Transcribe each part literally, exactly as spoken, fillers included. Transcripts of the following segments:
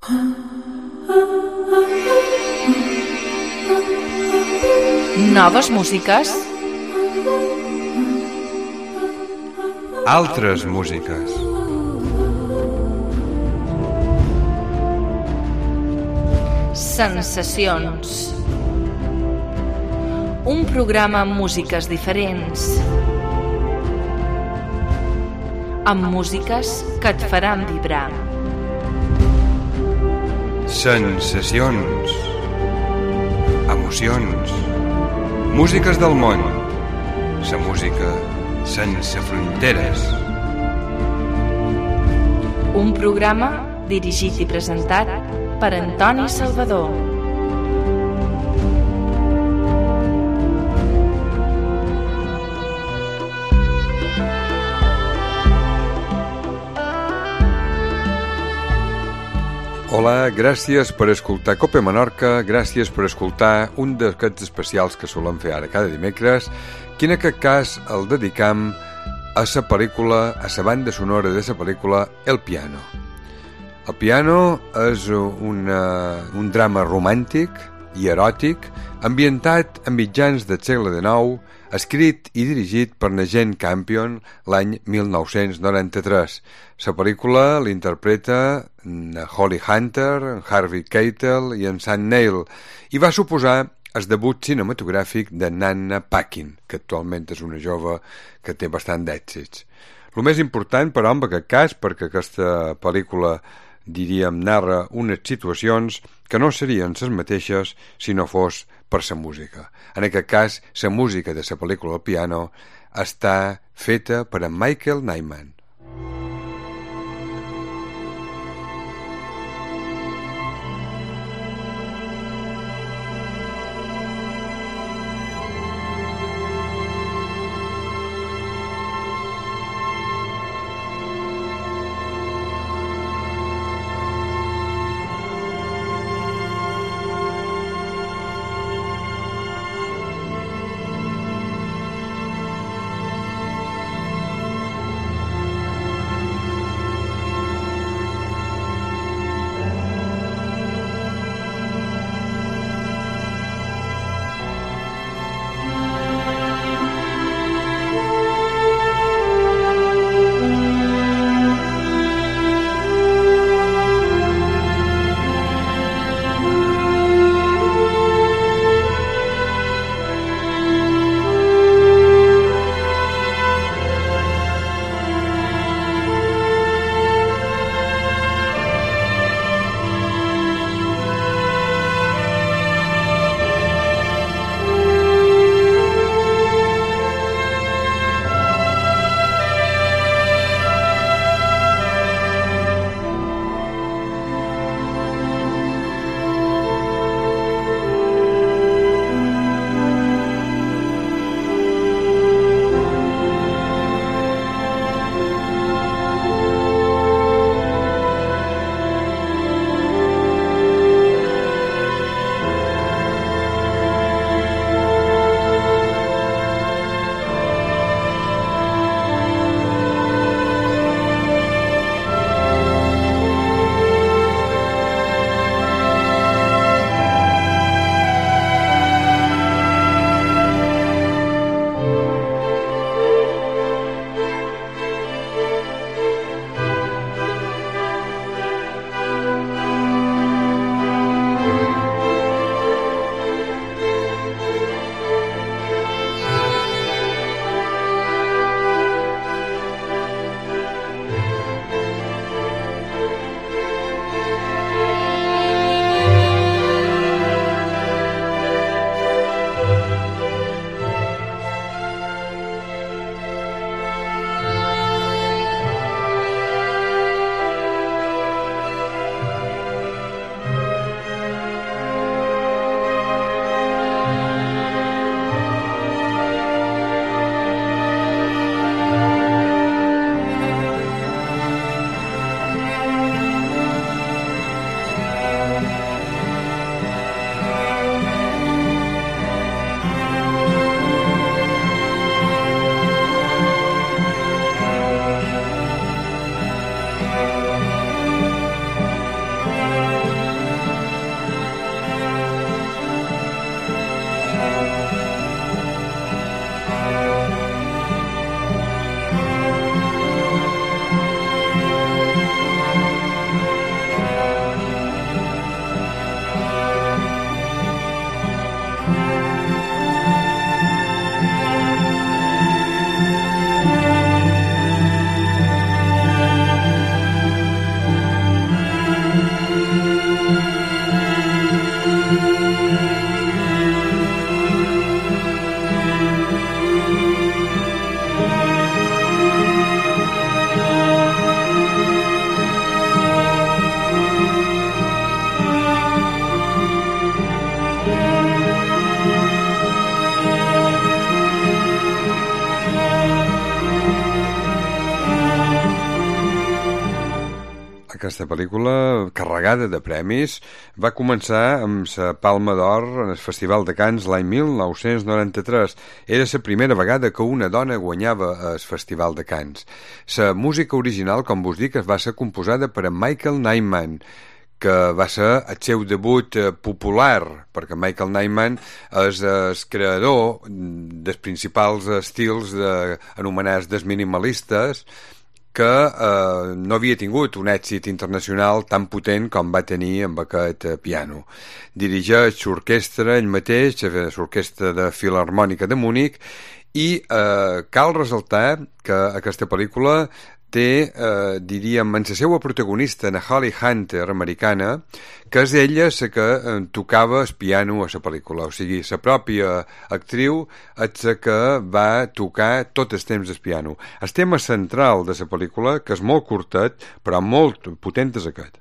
Noves músiques. Altres músiques. Sensacions. Un programa amb músiques diferents. Amb músiques que et faran vibrar. Sensacions. Emocions. Músiques del món. La música sense fronteres. Un programa dirigit i presentat per Antoni Salvador. Hola, gràcies per escoltar Cope Menorca, gràcies per escoltar un d'aquests especials que solem fer ara cada dimecres, que en aquest cas el dedicam a la pel·lícula, a la banda sonora de la pel·lícula El Piano. El Piano és una, un drama romàntic i eròtic ambientat a mitjans del segle dinou, escrit i dirigit per Jane Campion l'any mil nou-cents noranta-tres. La pel·lícula l'interpreta Holly Hunter, Harvey Keitel i en Sam Neill i va suposar el debut cinematogràfic de Nanna Paquin, que actualment és una jove que té bastant d'èxits. El més important, però, en aquest cas, perquè aquesta pel·lícula, diríem, narra unes situacions que no serien les mateixes si no fos per la música. En aquest cas, la música de la pel·lícula El Piano està feta per en Michael Nyman. aquesta pel·lícula, carregada de premis, va començar amb la Palma d'Or en el Festival de Cannes l'any mil nou-cents noranta-tres. Era la primera vegada que una dona guanyava el Festival de Cannes. La música original, com vos dic, va ser composada per en Michael Nyman, que va ser el seu debut eh, popular, perquè Michael Nyman és el creador dels principals estils de, anomenats dels minimalistes, que eh, no havia tingut un èxit internacional tan potent com va tenir amb aquest eh, piano. Dirigeix l'orquestra ell mateix, l'orquestra de Filharmònica de Múnich, i eh, cal ressaltar que aquesta pel·lícula té, eh, diríem, en la seva protagonista, en Holly Hunter, americana, que és ella la que eh, tocava el piano a la pel·lícula. O sigui, la pròpia actriu és la que va tocar tot el temps el piano. El tema central de la pel·lícula, que és molt curtet, però molt potent, és aquest.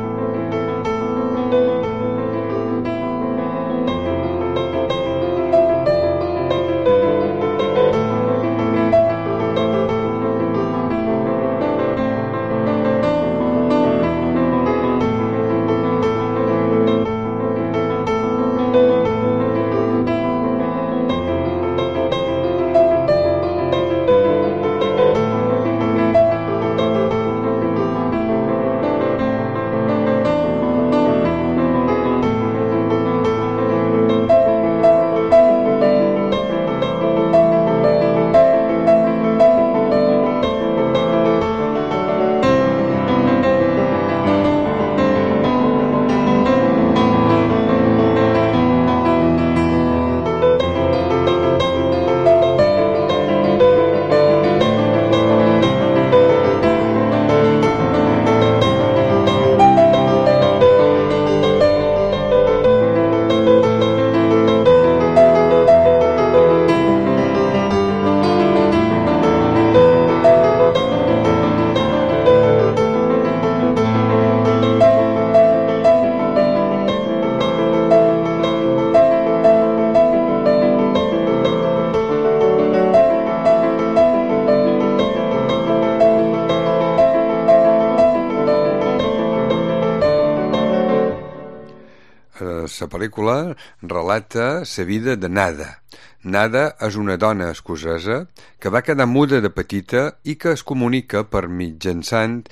La pel·lícula relata la vida de Nada. Nada és una dona escocesa que va quedar muda de petita i que es comunica per mitjançant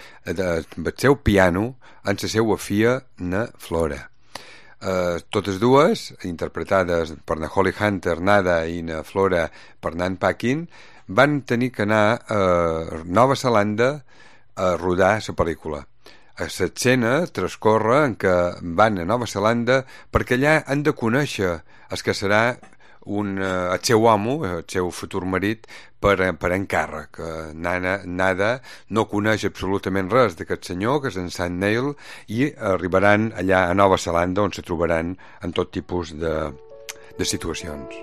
el seu piano amb la seva filla, na Flora. Eh, totes dues, interpretades per na Holly Hunter, Nada, i na Flora per Nan Paquin, van tenir que anar a Nova Zelanda a rodar la pel·lícula. L'escena transcorre en què van a Nova Zelanda perquè allà han de conèixer el que serà un, uh, el seu amo, el seu futur marit, per, per encàrrec. Nana, Nada no coneix absolutament res d'aquest senyor, que és en Sant Neil, i arribaran allà a Nova Zelanda on se trobaran en tot tipus de, de situacions.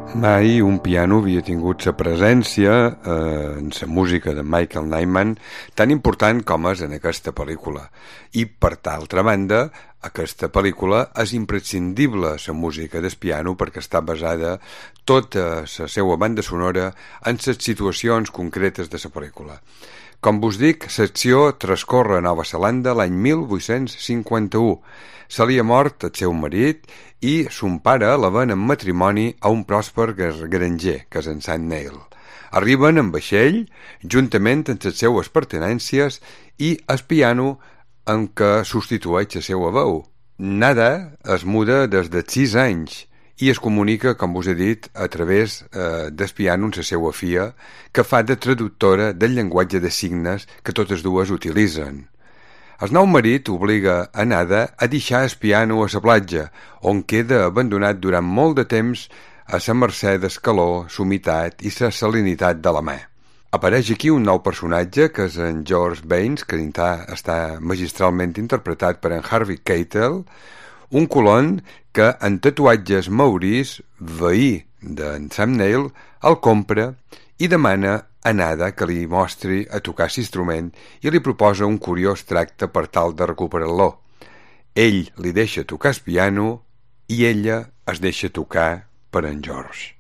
Mai un piano havia tingut la presència eh, en la música de Michael Nyman tan important com és en aquesta pel·lícula. I, per d'altra banda, aquesta pel·lícula és imprescindible la música del piano perquè està basada tota la seva banda sonora en les situacions concretes de la pel·lícula. Com vos dic, l'acció transcorre a Nova Zelanda l'any mil vuit-cents cinquanta-u. Se li ha mort el seu marit i son pare la ven en matrimoni a un pròsper granger, que és en Sant Neil. Arriben en vaixell, juntament amb les seues pertenències i el piano en què substitueix la seva veu. Nada es muda des de sis anys i es comunica, com us he dit, a través eh, del piano amb la seva filla, que fa de traductora del llenguatge de signes que totes dues utilitzen. El nou marit obliga a Nada a deixar el piano a la platja, on queda abandonat durant molt de temps a la mercè del calor, l'humitat i la salinitat de la mà. Apareix aquí un nou personatge, que és en George Baines, que està magistralment interpretat per en Harvey Keitel, un colon que en tatuatges maoris, veí d'en Sam Neill, el compra i demana a Nada que li mostri a tocar l'instrument i li proposa un curiós tracte per tal de recuperar-lo. Ell li deixa tocar el piano i ella es deixa tocar per en George.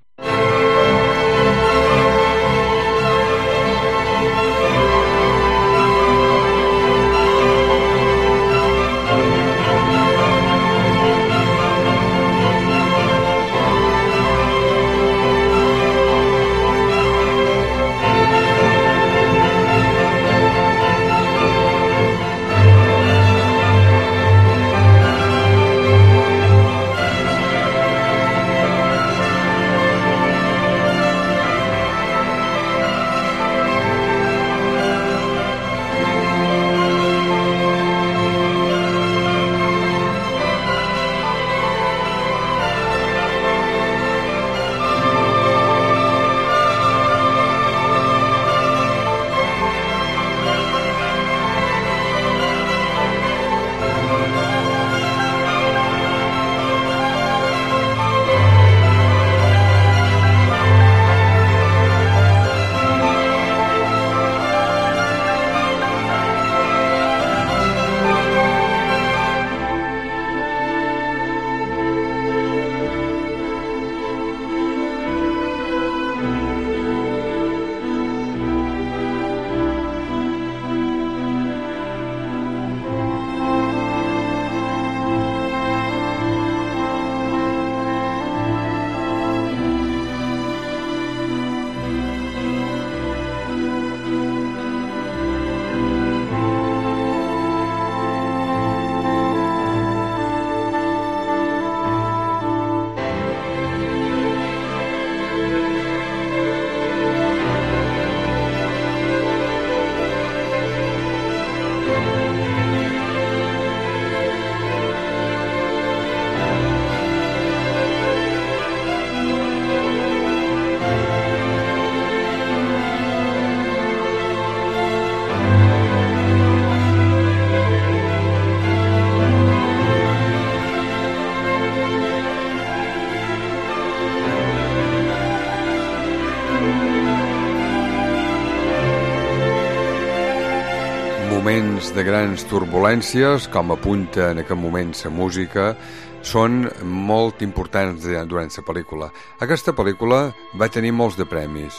Moments de grans turbulències, com apunta en aquest moment la música, són molt importants durant la pel·lícula. Aquesta pel·lícula va tenir molts de premis.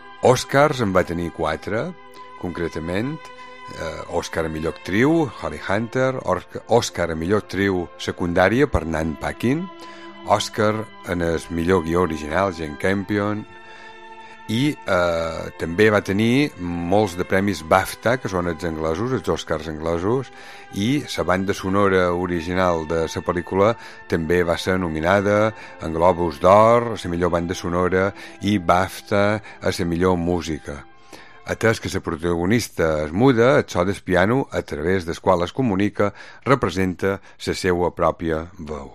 Oscars en va tenir quatre, concretament. Eh, Oscar a millor actriu, Holly Hunter, Oscar a millor actriu secundària per Nan Paquin, Oscar en el millor guió original, Jane Campion, i eh, també va tenir molts de premis BAFTA, que són els anglesos, els Oscars anglesos, i la banda sonora original de la pel·lícula també va ser nominada en Globus d'Or, a la millor banda sonora, i BAFTA a la millor música. Atès que la protagonista es muda, el so del piano, a través del qual es comunica, representa la seva pròpia veu.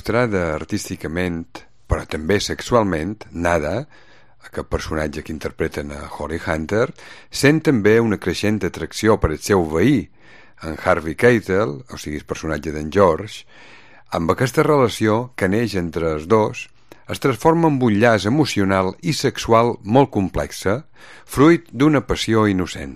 il·lustrada artísticament, però també sexualment, Nada, aquest personatge que interpreten a Holly Hunter, sent també una creixent atracció per el seu veí, en Harvey Keitel, o sigui, el personatge d'en George. Amb aquesta relació que neix entre els dos, es transforma en un llaç emocional i sexual molt complexa, fruit d'una passió innocent.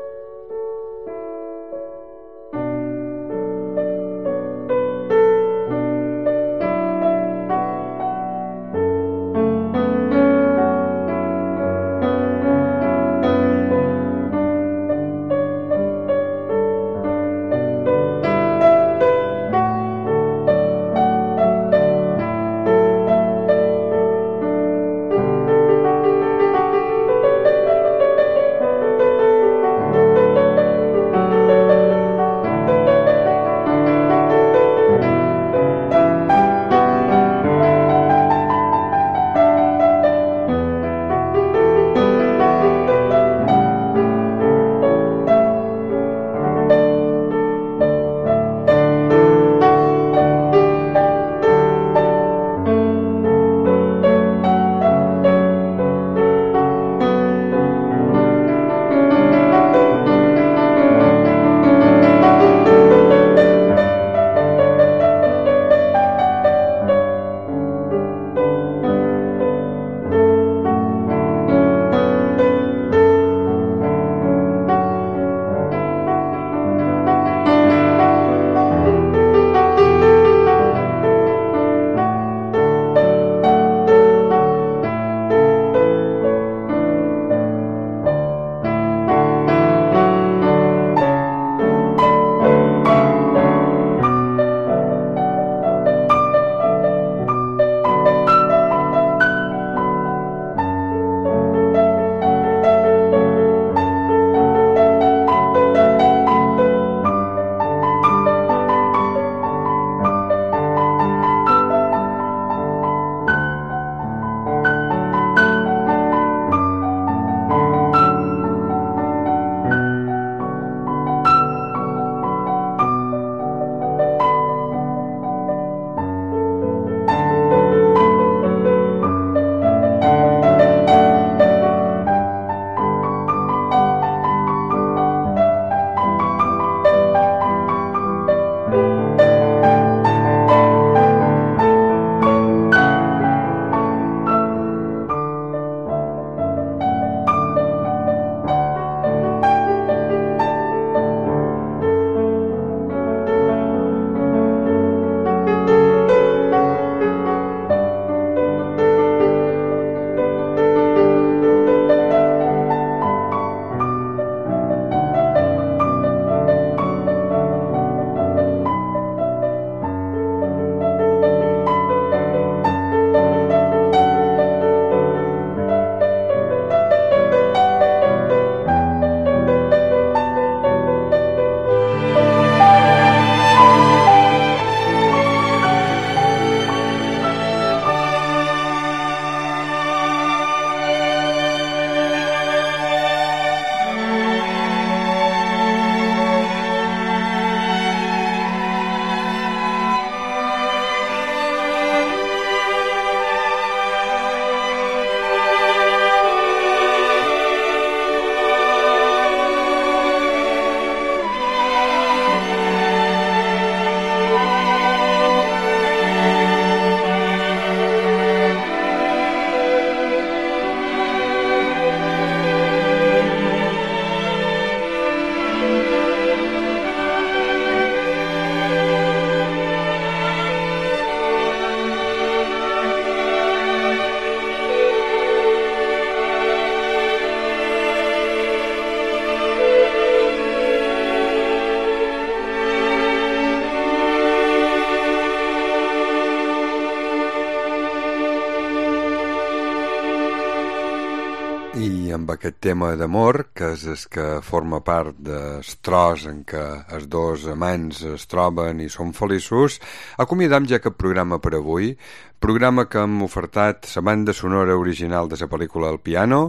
amb aquest tema d'amor, que és el que forma part del tros en què els dos amants es troben i són feliços, acomiadam ja aquest programa per avui, programa que hem ofertat la banda sonora original de la pel·lícula El piano,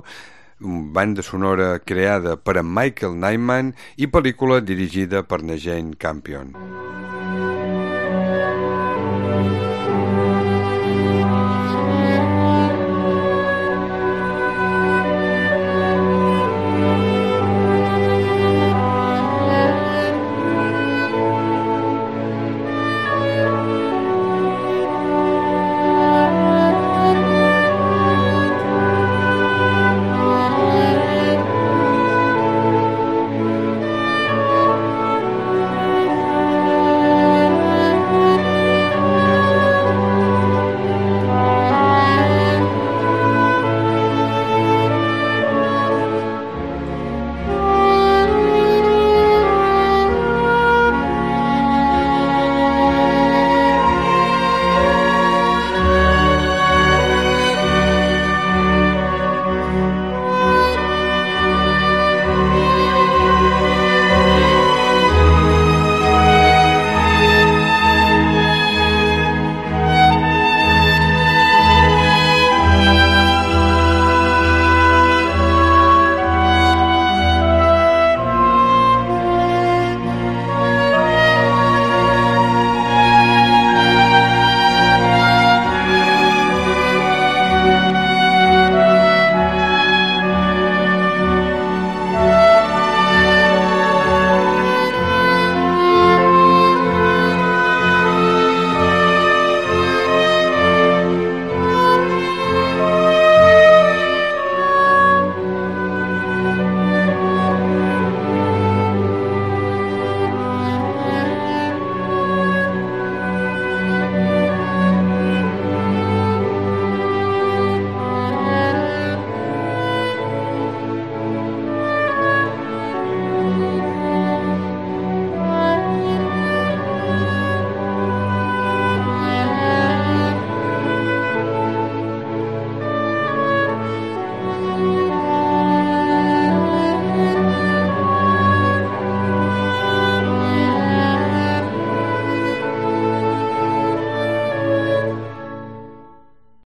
banda sonora creada per en Michael Nyman i pel·lícula dirigida per na Jane Campion.